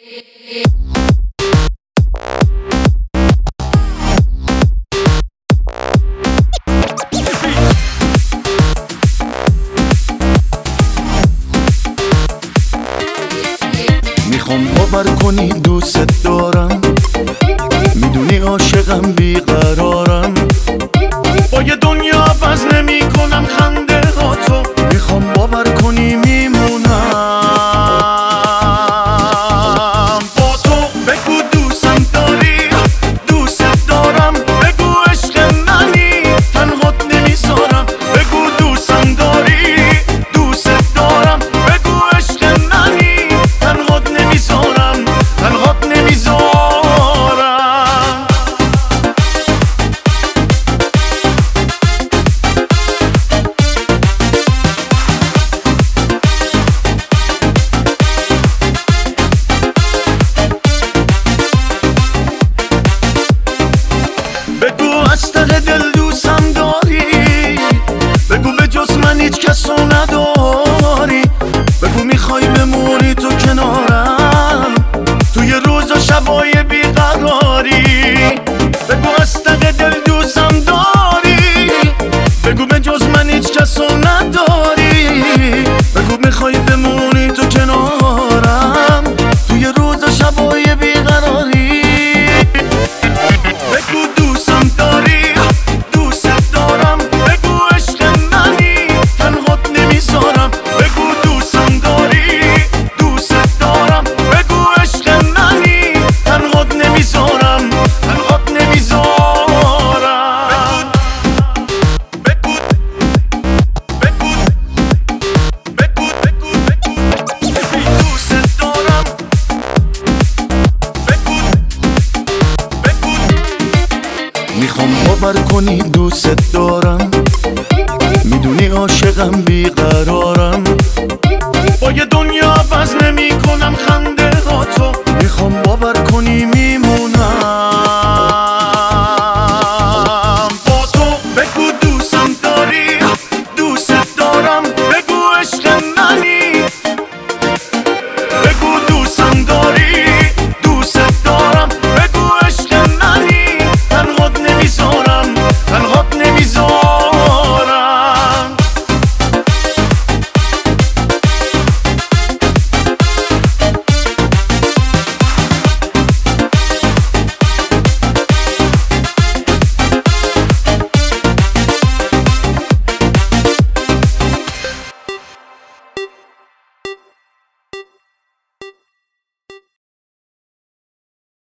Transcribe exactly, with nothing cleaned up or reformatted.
میخوام باور کنی دوست دارم، میدونی عاشقم بیقرارم، با یه دنیا عوض نمی کنم خنده ها تو. میخوام باور کنی میمونم با تو. بگو دوستم داری، دوست دارم، بگو عشق منی، تنهات نمیذارم. بگو دوستم داری، دوست دارم، بگو عشق منی، تنهات نمیذارم، تنهات نمیذارم. بگو از ته دل دوستم داری، بگو به جز من هیچ کسو نداری. بگو میخوای بمونی تو کنارم توی روز و شبای بیقراری. بگو از ته دل دوستم داری، بگو به جز من هیچ کسو نداری. بگو میخوای بمونی تو کنارم توی روز و شبای بیقراری. بگو دوستم داری، دوست دارم، بگو عشق منی، تنهات نمیذارم. بگو دوستم داری، دوست دارم، بگو عشق منی، تنهات نمیذارم، تنهات نمیذارم. بگو بگو بگو بگو بگو دوست دارم. بگو بگو میخوام باور کنی دوست دارم، میدونی عاشقم بیقرارم، با یه دنیا